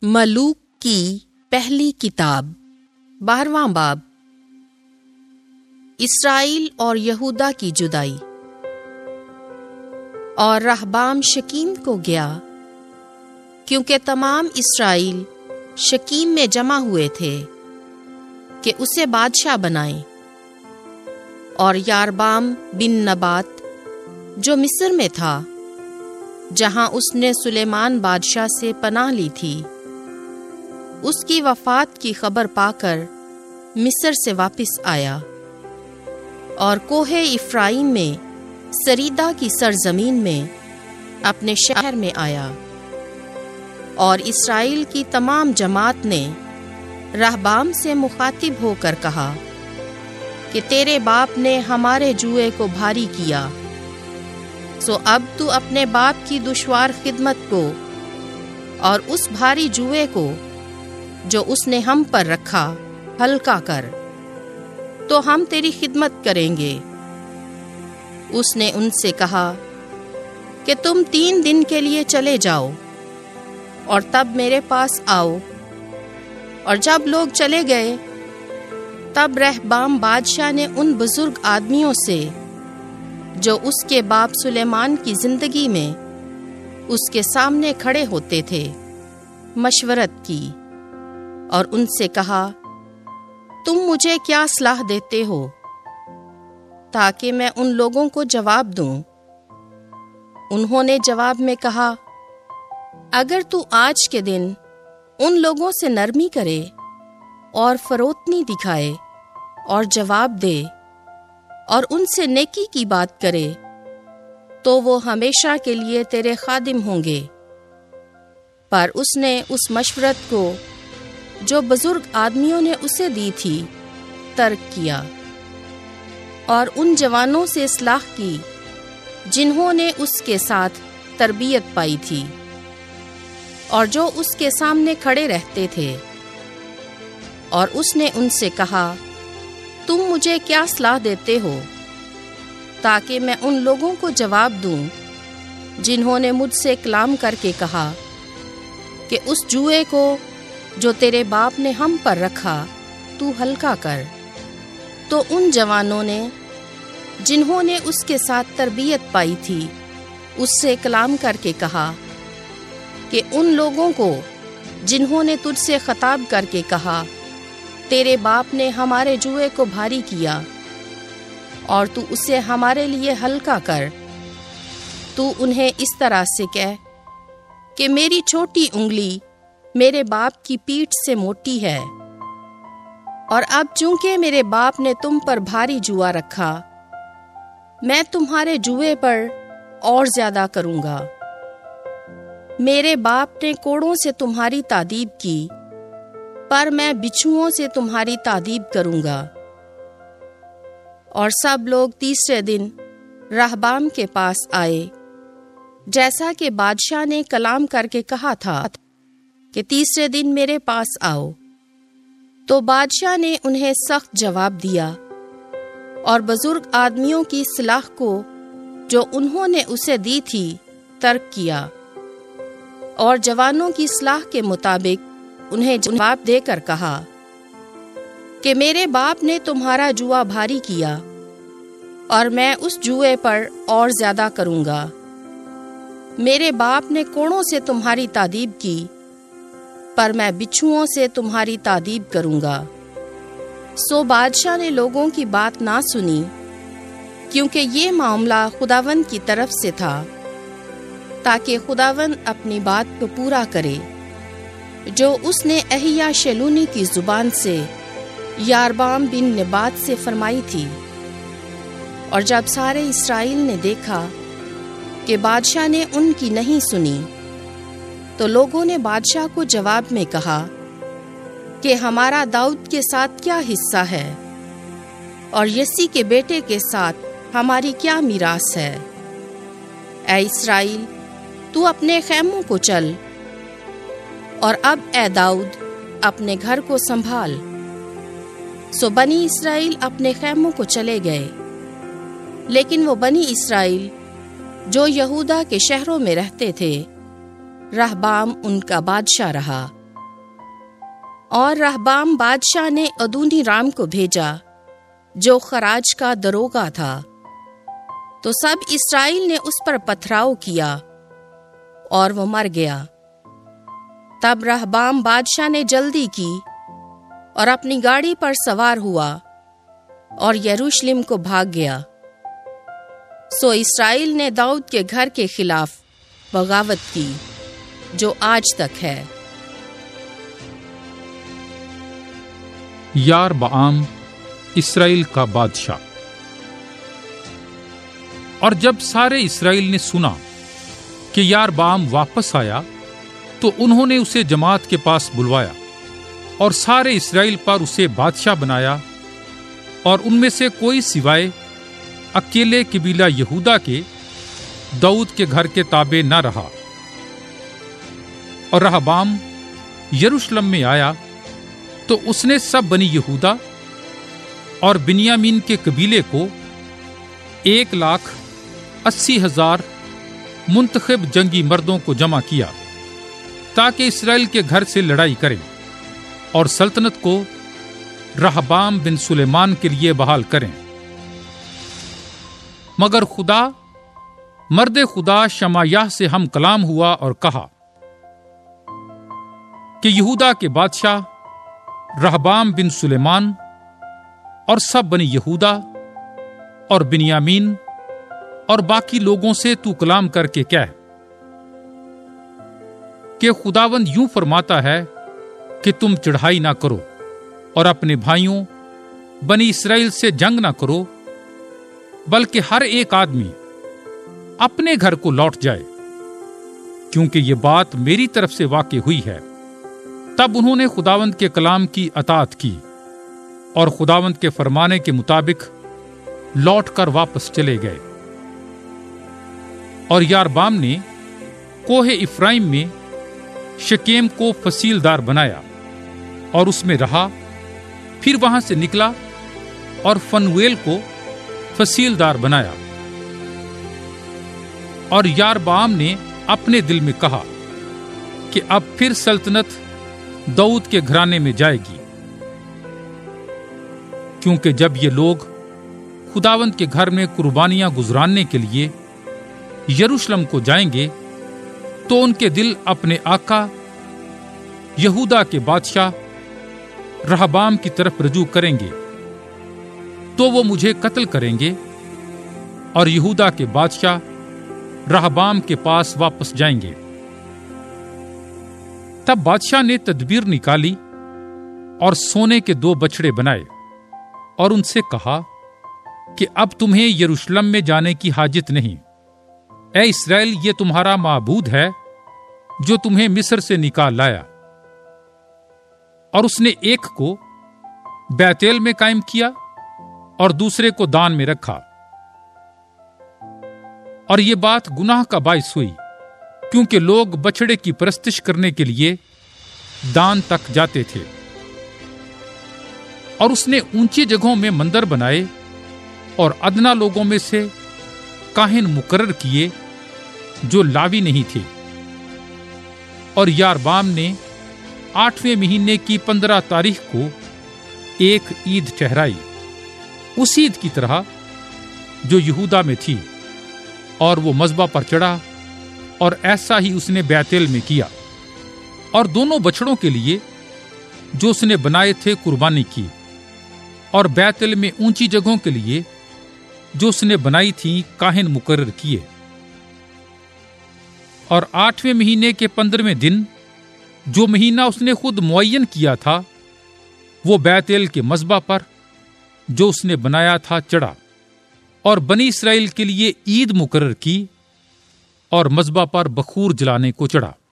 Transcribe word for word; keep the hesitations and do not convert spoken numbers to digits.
ملوک کی پہلی کتاب بارہواں باب اسرائیل اور یہودا کی جدائی۔ اور رہبام شکیم کو گیا کیونکہ تمام اسرائیل شکیم میں جمع ہوئے تھے کہ اسے بادشاہ بنائیں، اور یاربام بن نبات جو مصر میں تھا، جہاں اس نے سلیمان بادشاہ سے پناہ لی تھی، اس کی وفات کی خبر پا کر مصر سے واپس آیا اور کوہ افرائیم میں سریدا کی سرزمین میں اپنے شہر میں آیا۔ اور اسرائیل کی تمام جماعت نے رہبام سے مخاطب ہو کر کہا کہ تیرے باپ نے ہمارے جوئے کو بھاری کیا، سو اب تو اپنے باپ کی دشوار خدمت کو اور اس بھاری جوئے کو جو اس نے ہم پر رکھا ہلکا کر، تو ہم تیری خدمت کریں گے۔ اس نے ان سے کہا کہ تم تین دن کے لیے چلے جاؤ اور تب میرے پاس آؤ۔ اور جب لوگ چلے گئے، تب رہبام بادشاہ نے ان بزرگ آدمیوں سے جو اس کے باپ سلیمان کی زندگی میں اس کے سامنے کھڑے ہوتے تھے مشورت کی، اور ان سے کہا، تم مجھے کیا صلاح دیتے ہو تاکہ میں ان لوگوں کو جواب دوں؟ انہوں نے جواب میں کہا، اگر تو آج کے دن ان لوگوں سے نرمی کرے اور فروتنی دکھائے اور جواب دے اور ان سے نیکی کی بات کرے، تو وہ ہمیشہ کے لیے تیرے خادم ہوں گے۔ پر اس نے اس مشورت کو جو بزرگ آدمیوں نے اسے دی تھی ترک کیا، اور ان جوانوں سے اصلاح کی جنہوں نے اس کے ساتھ تربیت پائی تھی اور جو اس کے سامنے کھڑے رہتے تھے۔ اور اس نے ان سے کہا، تم مجھے کیا صلاح دیتے ہو تاکہ میں ان لوگوں کو جواب دوں جنہوں نے مجھ سے کلام کر کے کہا کہ اس جوئے کو جو تیرے باپ نے ہم پر رکھا تو ہلکا کر؟ تو ان جوانوں نے جنہوں نے اس کے ساتھ تربیت پائی تھی اس سے کلام کر کے کہا کہ ان لوگوں کو جنہوں نے تجھ سے خطاب کر کے کہا، تیرے باپ نے ہمارے جوئے کو بھاری کیا اور تو اسے ہمارے لیے ہلکا کر، تو انہیں اس طرح سے کہہ کہ میری چھوٹی انگلی میرے باپ کی پیٹھ سے موٹی ہے، اور اب چونکہ میرے باپ نے تم پر بھاری جوا رکھا، میں تمہارے جوئے پر اور زیادہ کروں گا۔ میرے باپ نے کوڑوں سے تمہاری تادیب کی، پر میں بچھوؤں سے تمہاری تادیب کروں گا۔ اور سب لوگ تیسرے دن رہبام کے پاس آئے، جیسا کہ بادشاہ نے کلام کر کے کہا تھا کہ تیسرے دن میرے پاس آؤ۔ تو بادشاہ نے انہیں سخت جواب دیا اور بزرگ آدمیوں کی صلاح کو جو انہوں نے اسے دی تھی ترک کیا، اور جوانوں کی صلاح کے مطابق انہیں جواب دے کر کہا کہ میرے باپ نے تمہارا جوا بھاری کیا، اور میں اس جوئے پر اور زیادہ کروں گا۔ میرے باپ نے کوڑوں سے تمہاری تادیب کی، پر میں بچھوؤں سے تمہاری تادیب کروں گا۔ سو بادشاہ نے لوگوں کی بات نہ سنی، کیونکہ یہ معاملہ خداوند کی طرف سے تھا، تاکہ خداوند اپنی بات کو پورا کرے جو اس نے احیا شیلونی کی زبان سے یاربام بن نبات سے فرمائی تھی۔ اور جب سارے اسرائیل نے دیکھا کہ بادشاہ نے ان کی نہیں سنی، تو لوگوں نے بادشاہ کو جواب میں کہا کہ ہمارا داؤد کے ساتھ کیا حصہ ہے، اور یسی کے بیٹے کے ساتھ ہماری کیا میراث ہے؟ اے اسرائیل، تو اپنے خیموں کو چل، اور اب اے داؤد اپنے گھر کو سنبھال۔ سو بنی اسرائیل اپنے خیموں کو چلے گئے، لیکن وہ بنی اسرائیل جو یہودا کے شہروں میں رہتے تھے، رہبام ان کا بادشاہ رہا۔ اور رہبام بادشاہ نے ادونی رام کو بھیجا جو خراج کا دروگا تھا، تو سب اسرائیل نے اس پر پتھراؤ کیا اور وہ مر گیا۔ تب رہبام بادشاہ نے جلدی کی اور اپنی گاڑی پر سوار ہوا اور یروشلم کو بھاگ گیا۔ سو اسرائیل نے داؤد کے گھر کے خلاف بغاوت کی جو آج تک ہے۔ یاربعام اسرائیل کا بادشاہ۔ اور جب سارے اسرائیل نے سنا کہ یاربعام واپس آیا تو انہوں نے اسے جماعت کے پاس بلوایا اور سارے اسرائیل پر اسے بادشاہ بنایا، اور ان میں سے کوئی سوائے اکیلے قبیلہ یہودا کے داؤد کے گھر کے تابع نہ رہا۔ اور رہبعام یروشلم میں آیا تو اس نے سب بنی یہودا اور بنیامین کے قبیلے کو ایک لاکھ اسی ہزار منتخب جنگی مردوں کو جمع کیا تاکہ اسرائیل کے گھر سے لڑائی کریں اور سلطنت کو رہبعام بن سلیمان کے لیے بحال کریں۔ مگر خدا مرد خدا شمایاہ سے ہم کلام ہوا اور کہا کہ یہودا کے بادشاہ رہبعام بن سلیمان اور سب بنی یہودا اور بنیامین اور باقی لوگوں سے تو کلام کر کے کہہ کہ خداوند یوں فرماتا ہے کہ تم چڑھائی نہ کرو اور اپنے بھائیوں بنی اسرائیل سے جنگ نہ کرو، بلکہ ہر ایک آدمی اپنے گھر کو لوٹ جائے، کیونکہ یہ بات میری طرف سے واقع ہوئی ہے۔ تب انہوں نے خداوند کے کلام کی اطاعت کی اور خداوند کے فرمانے کے مطابق لوٹ کر واپس چلے گئے۔ اور یاربعام نے کوہ افرائیم میں شکیم کو فصیلدار بنایا اور اس میں رہا، پھر وہاں سے نکلا اور فنویل کو فصیلدار بنایا۔ اور یاربعام نے اپنے دل میں کہا کہ اب پھر سلطنت داؤد کے گھرانے میں جائے گی، کیونکہ جب یہ لوگ خداوند کے گھر میں قربانیاں گزراننے کے لیے یروشلم کو جائیں گے تو ان کے دل اپنے آقا یہودا کے بادشاہ رہبعام کی طرف رجوع کریں گے، تو وہ مجھے قتل کریں گے اور یہودا کے بادشاہ رہبعام کے پاس واپس جائیں گے۔ تب بادشاہ نے تدبیر نکالی اور سونے کے دو بچڑے بنائے اور ان سے کہا کہ اب تمہیں یروشلم میں جانے کی حاجت نہیں، اے اسرائیل، یہ تمہارا معبود ہے جو تمہیں مصر سے نکال لایا۔ اور اس نے ایک کو بیتیل میں قائم کیا اور دوسرے کو دان میں رکھا۔ اور یہ بات گناہ کا باعث ہوئی، کیونکہ لوگ بچڑے کی پرستش کرنے کے لیے دان تک جاتے تھے۔ اور اس نے اونچی جگہوں میں مندر بنائے اور ادنا لوگوں میں سے کاہن مقرر کیے جو لاوی نہیں تھے۔ اور یاربعام نے آٹھویں مہینے کی پندرہ تاریخ کو ایک عید ٹھہرائی، اس عید کی طرح جو یہودا میں تھی، اور وہ مذبح پر چڑھا، اور ایسا ہی اس نے بیتیل میں کیا، اور دونوں بچڑوں کے لیے جو اس نے بنائے تھے قربانی کی، اور بیتیل میں اونچی جگہوں کے لیے جو اس نے بنائی تھی کاہن مقرر کیے۔ اور آٹھویں مہینے کے پندرہویں دن جو مہینہ اس نے خود معین کیا تھا، وہ بیتیل کے مذبح پر جو اس نے بنایا تھا چڑھا، اور بنی اسرائیل کے لیے عید مقرر کی اور مذبح پر بخور جلانے کو چڑھا۔